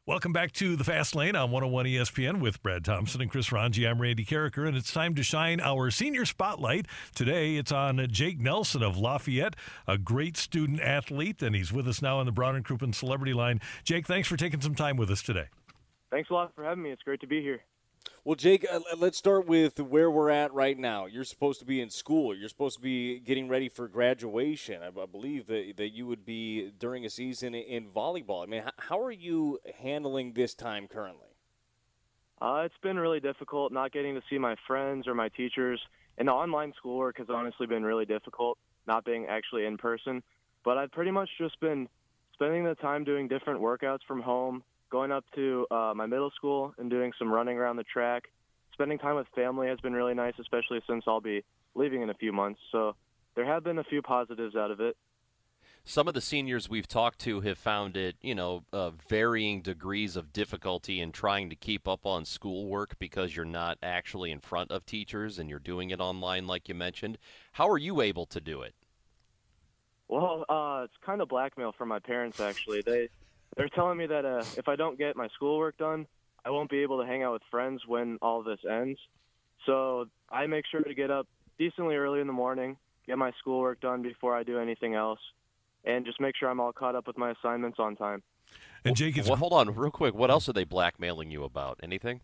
Welcome back to the Fast Lane on 101 ESPN with Brad Thompson and Chris Ranji. I'm Randy Carricker, and it's time to shine our senior spotlight. Today, it's on Jake Nelson of Lafayette, a great student athlete, and he's with us now on the Brown and Crouppen Celebrity Line. Jake, thanks for taking some time with us today. Thanks a lot for having me. It's great to be here. Well, Jake, let's start with where we're at right now. You're supposed to be in school. You're supposed to be getting ready for graduation. I believe that you would be during a season in volleyball. I mean, how are you handling this time currently? It's been really difficult not getting to see my friends or my teachers. And the online schoolwork has honestly been really difficult, not being actually in person. But I've pretty much just been spending the time doing different workouts from home, going up to my middle school and doing some running around the track. Spending time with family has been really nice, especially since I'll be leaving in a few months. So there have been a few positives out of it. Some of the seniors we've talked to have found it, varying degrees of difficulty in trying to keep up on schoolwork because you're not actually in front of teachers and you're doing it online like you mentioned. How are you able to do it? Well, it's kind of blackmail from my parents, actually. They're telling me that if I don't get my schoolwork done, I won't be able to hang out with friends when all of this ends. So I make sure to get up decently early in the morning, get my schoolwork done before I do anything else, and just make sure I'm all caught up with my assignments on time. And Jake, well, hold on real quick. What else are they blackmailing you about? Anything?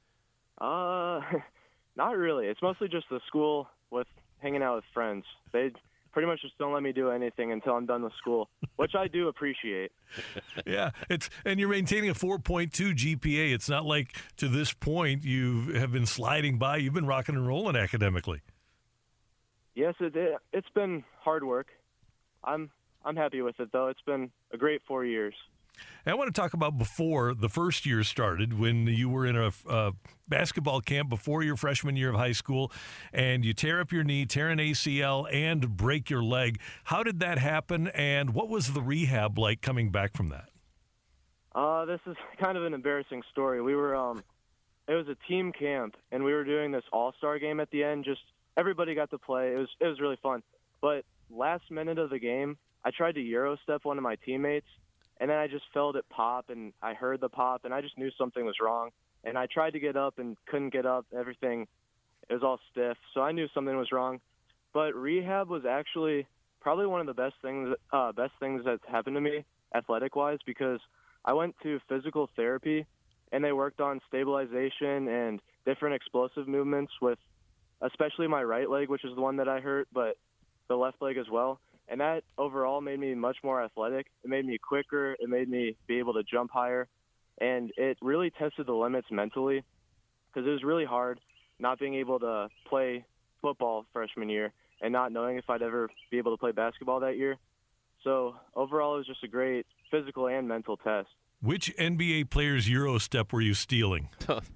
Not really. It's mostly just the school with hanging out with friends. They pretty much just don't let me do anything until I'm done with school, which I do appreciate. Yeah, and you're maintaining a 4.2 GPA. It's not like to this point you have been sliding by. You've been rocking and rolling academically. Yes, it's been hard work. I'm happy with it, though. It's been a great 4 years. I want to talk about before the first year started, when you were in a basketball camp before your freshman year of high school, and you tear up your knee, tear an ACL, and break your leg. How did that happen, and what was the rehab like coming back from that? This is kind of an embarrassing story. We were, it was a team camp, and we were doing this all-star game at the end. Just everybody got to play. It was really fun. But last minute of the game, I tried to Euro step one of my teammates, and then I just felt it pop, and I heard the pop, and I just knew something was wrong. And I tried to get up and couldn't get up. Everything, it was all stiff. So I knew something was wrong. But rehab was actually probably one of the best things that's happened to me athletic-wise, because I went to physical therapy, and they worked on stabilization and different explosive movements with especially my right leg, which is the one that I hurt, but the left leg as well. And that overall made me much more athletic. It made me quicker. It made me be able to jump higher. And it really tested the limits mentally, because it was really hard not being able to play football freshman year and not knowing if I'd ever be able to play basketball that year. So overall, it was just a great physical and mental test. Which NBA player's Euro step were you stealing?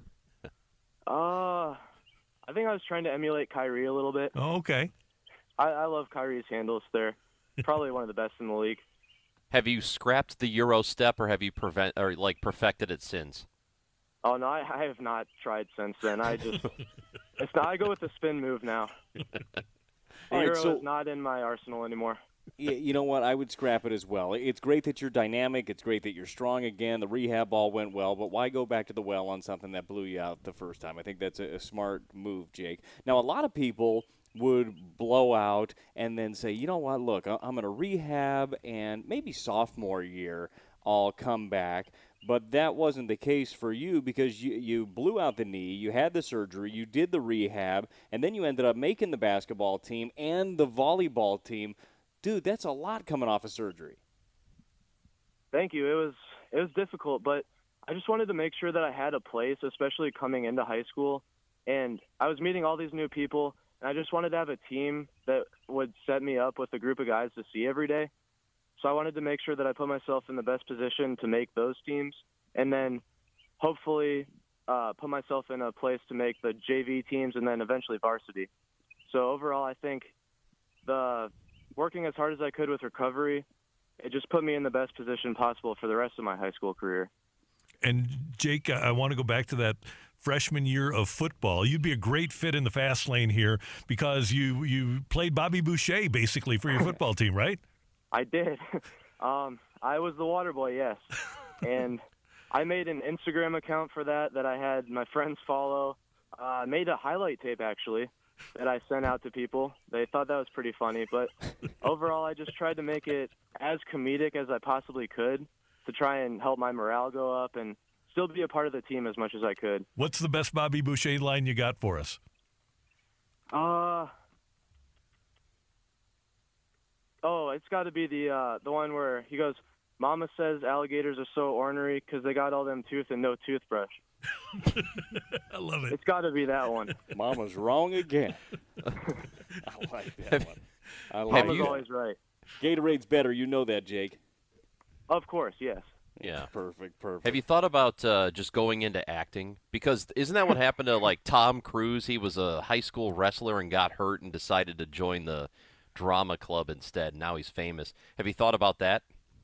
I think I was trying to emulate Kyrie a little bit. Oh, okay. I love Kyrie's handles. They're probably one of the best in the league. Have you scrapped the Euro step, or have you perfected it since? Oh no, I have not tried since then. I go with the spin move now. The Euro is not in my arsenal anymore. You know what? I would scrap it as well. It's great that you're dynamic. It's great that you're strong again. The rehab all went well, but why go back to the well on something that blew you out the first time? I think that's a smart move, Jake. Now, a lot of people would blow out and then say, you know what, look, I'm going to rehab, and maybe sophomore year I'll come back. But that wasn't the case for you, because you blew out the knee, you had the surgery, you did the rehab, and then you ended up making the basketball team and the volleyball team. Dude, that's a lot coming off of surgery. Thank you. It was difficult, but I just wanted to make sure that I had a place, especially coming into high school. And I was meeting all these new people, and I just wanted to have a team that would set me up with a group of guys to see every day. So I wanted to make sure that I put myself in the best position to make those teams, and then hopefully put myself in a place to make the JV teams and then eventually varsity. So overall, I think the working as hard as I could with recovery, it just put me in the best position possible for the rest of my high school career. And Jake, I want to go back to that freshman year of football. You'd be a great fit in the fast lane here, because you played Bobby Boucher basically for your football team, right? I did. I was the water boy, yes. And I made an Instagram account for that I had my friends follow. I made a highlight tape, actually, that I sent out to people. They thought that was pretty funny. But overall, I just tried to make it as comedic as I possibly could to try and help my morale go up and still be a part of the team as much as I could. What's the best Bobby Boucher line you got for us? It's got to be the one where he goes, "Mama says alligators are so ornery because they got all them teeth and no toothbrush." I love it. It's got to be that one. Mama's wrong again. I like that one. I like Mama's that. always right. Gatorade's better. You know that, Jake. Of course, yes. Yeah. Perfect. Have you thought about just going into acting? Because isn't that what happened to, like, Tom Cruise? He was a high school wrestler and got hurt and decided to join the drama club instead. Now he's famous. Have you thought about that?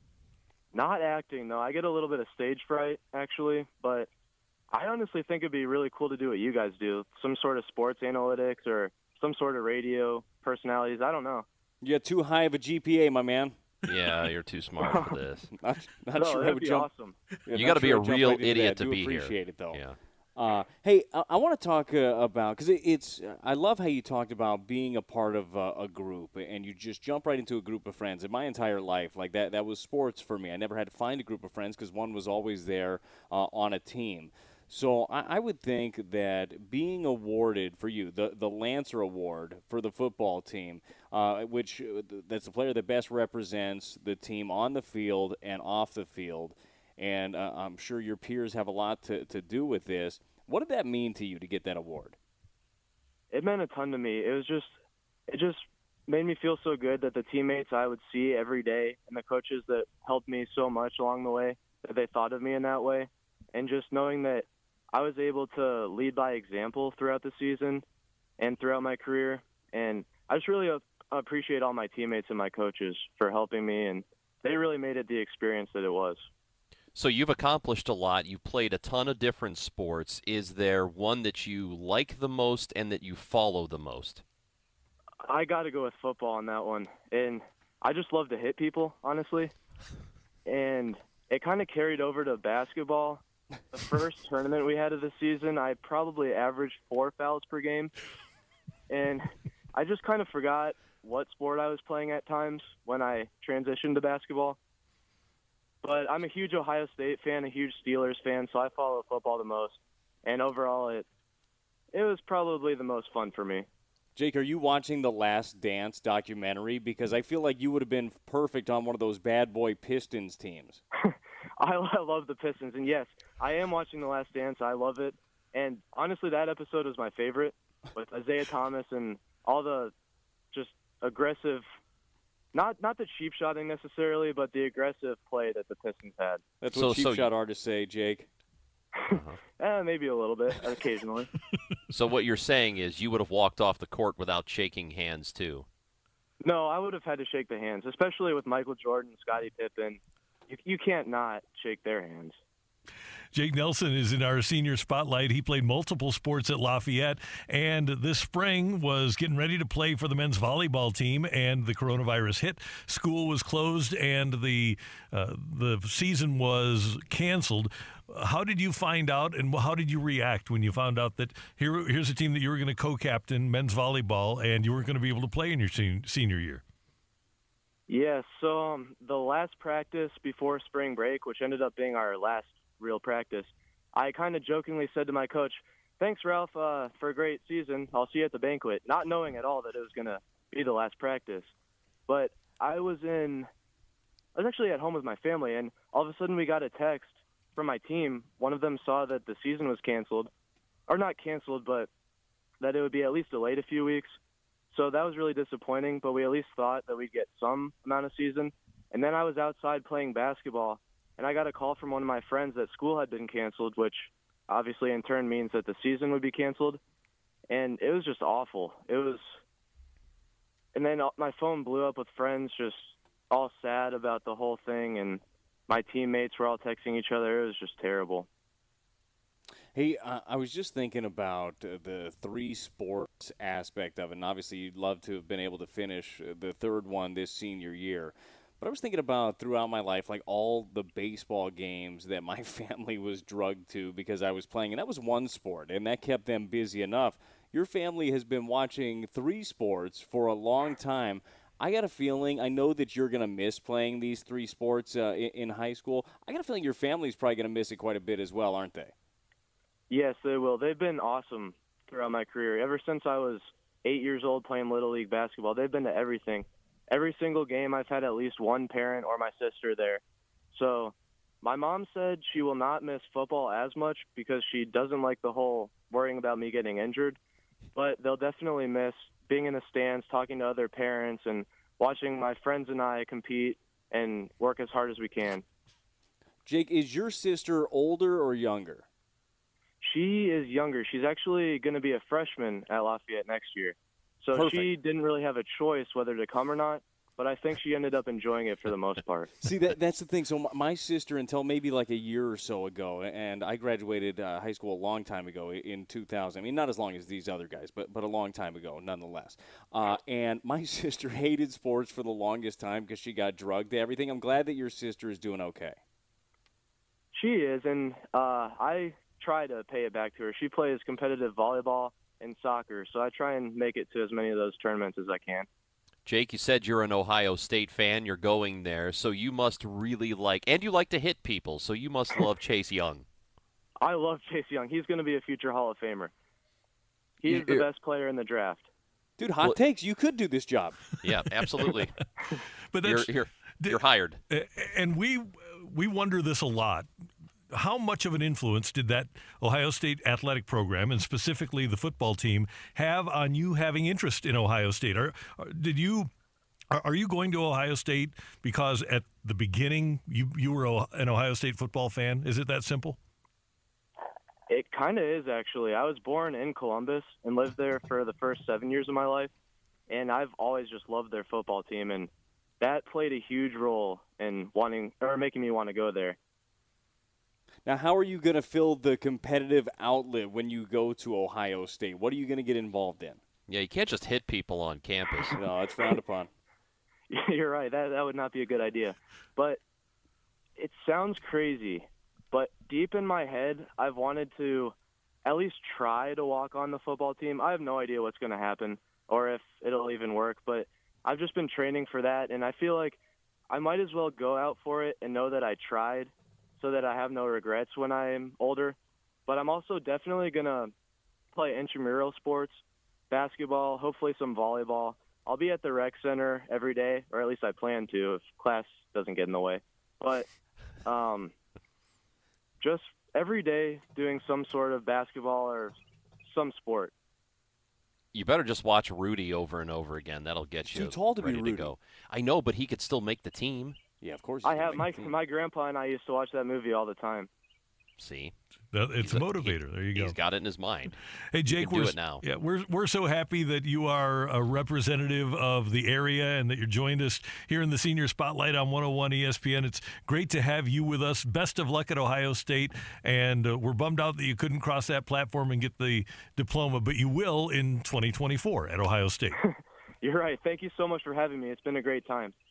Not acting, though. I get a little bit of stage fright, actually, but I honestly think it'd be really cool to do what you guys do, some sort of sports analytics or some sort of radio personalities. I don't know. You got too high of a GPA, my man. Yeah, you're too smart for this. Not No, sure I that'd would be jump. awesome. Yeah, You not got to be sure a I'd jump real right into idiot that. to be here. Appreciate it, though. Yeah. Hey, I want to talk about, because it's I love how you talked about being a part of a group, and you just jump right into a group of friends. In my entire life, like that was sports for me. I never had to find a group of friends because one was always there on a team. So I would think that being awarded for you, the Lancer Award for the football team, which that's the player that best represents the team on the field and off the field, and I'm sure your peers have a lot to do with this. What did that mean to you to get that award? It meant a ton to me. It just made me feel so good that the teammates I would see every day and the coaches that helped me so much along the way, that they thought of me in that way. And just knowing that I was able to lead by example throughout the season and throughout my career. And I just really appreciate all my teammates and my coaches for helping me, and they really made it the experience that it was. So you've accomplished a lot. You played a ton of different sports. Is there one that you like the most and that you follow the most? I got to go with football on that one. And I just love to hit people, honestly. And it kind of carried over to basketball. The first tournament we had of the season, I probably averaged 4 fouls per game. And I just kind of forgot what sport I was playing at times when I transitioned to basketball. But I'm a huge Ohio State fan, a huge Steelers fan, so I follow football the most. And overall, it was probably the most fun for me. Jake, are you watching the Last Dance documentary? Because I feel like you would have been perfect on one of those bad boy Pistons teams. I love the Pistons, and yes, I am watching The Last Dance. I love it. And honestly, that episode was my favorite, with Isaiah Thomas and all the just aggressive, not the cheap shotting necessarily, but the aggressive play that the Pistons had. That's what cheap shot artists say, Jake. Maybe a little bit, occasionally. So what you're saying is you would have walked off the court without shaking hands, too. No, I would have had to shake the hands, especially with Michael Jordan, Scottie Pippen. You can't not shake their hands. Jake Nelson is in our senior spotlight. He played multiple sports at Lafayette, and this spring was getting ready to play for the men's volleyball team, and the coronavirus hit. School was closed, and the season was canceled. How did you find out, and how did you react when you found out that here's a team that you were going to co-captain men's volleyball, and you weren't going to be able to play in your senior year? Yeah, so the last practice before spring break, which ended up being our last real practice, I kind of jokingly said to my coach, "Thanks, Ralph, for a great season. I'll see you at the banquet," not knowing at all that it was going to be the last practice. But I was actually at home with my family, and all of a sudden we got a text from my team. One of them saw that the season was canceled, or not canceled, but that it would be at least delayed a few weeks. So that was really disappointing, but we at least thought that we'd get some amount of season. And then I was outside playing basketball, and I got a call from one of my friends that school had been canceled, which obviously in turn means that the season would be canceled. And it was just awful. And then my phone blew up with friends just all sad about the whole thing, and my teammates were all texting each other. It was just terrible. Hey, I was just thinking about the 3 sports aspect of it, and obviously you'd love to have been able to finish the third one this senior year. But I was thinking about throughout my life, like all the baseball games that my family was drugged to because I was playing, and that was one sport, and that kept them busy enough. Your family has been watching 3 sports for a long time. I got a feeling, I know that you're going to miss playing these 3 sports in high school. I got a feeling your family's probably going to miss it quite a bit as well, aren't they? Yes, they will. They've been awesome throughout my career. Ever since I was 8 years old playing Little League basketball, they've been to everything. Every single game, I've had at least one parent or my sister there. So my mom said she will not miss football as much because she doesn't like the whole worrying about me getting injured. But they'll definitely miss being in the stands, talking to other parents, and watching my friends and I compete and work as hard as we can. Jake, is your sister older or younger? She is younger. She's actually going to be a freshman at Lafayette next year. So Perfect. She didn't really have a choice whether to come or not, but I think she ended up enjoying it for the most part. See, that's the thing. So my sister, until maybe like a year or so ago, and I graduated high school a long time ago in 2000. I mean, not as long as these other guys, but a long time ago nonetheless. And my sister hated sports for the longest time because she got drugged to everything. I'm glad that your sister is doing okay. She is, and I try to pay it back to her. She plays competitive volleyball and soccer, so I try and make it to as many of those tournaments as I can. Jake, you said you're an Ohio State fan. You're going there, so you must really and you like to hit people, so you must love Chase Young. I love Chase Young. He's going to be a future Hall of Famer. He's the best player in the draft. Dude, hot takes. You could do this job. Yeah, absolutely. But that's, you're hired. And we wonder this a lot. How much of an influence did that Ohio State athletic program, and specifically the football team, have on you having interest in Ohio State? Are you going to Ohio State because at the beginning you were an Ohio State football fan? Is it that simple? It kind of is, actually. I was born in Columbus and lived there for the first 7 years of my life, and I've always just loved their football team, and that played a huge role in making me want to go there. Now, how are you going to fill the competitive outlet when you go to Ohio State? What are you going to get involved in? Yeah, you can't just hit people on campus. No, it's frowned upon. You're right. That would not be a good idea. But it sounds crazy. But deep in my head, I've wanted to at least try to walk on the football team. I have no idea what's going to happen or if it'll even work. But I've just been training for that, and I feel like I might as well go out for it and know that I tried, so that I have no regrets when I'm older. But I'm also definitely going to play intramural sports, basketball, hopefully some volleyball. I'll be at the rec center every day, or at least I plan to if class doesn't get in the way. But just every day doing some sort of basketball or some sport. You better just watch Rudy over and over again. That'll get you too tall to be ready Rudy. to go. I know, but he could still make the team. Yeah, of course. I have my grandpa and I used to watch that movie all the time. See, it's a motivator. There you go. He's got it in his mind. Hey, Jake, do it now. Yeah, we're so happy that you are a representative of the area and that you joined us here in the Senior Spotlight on 101 ESPN. It's great to have you with us. Best of luck at Ohio State, and we're bummed out that you couldn't cross that platform and get the diploma, but you will in 2024 at Ohio State. You're right. Thank you so much for having me. It's been a great time.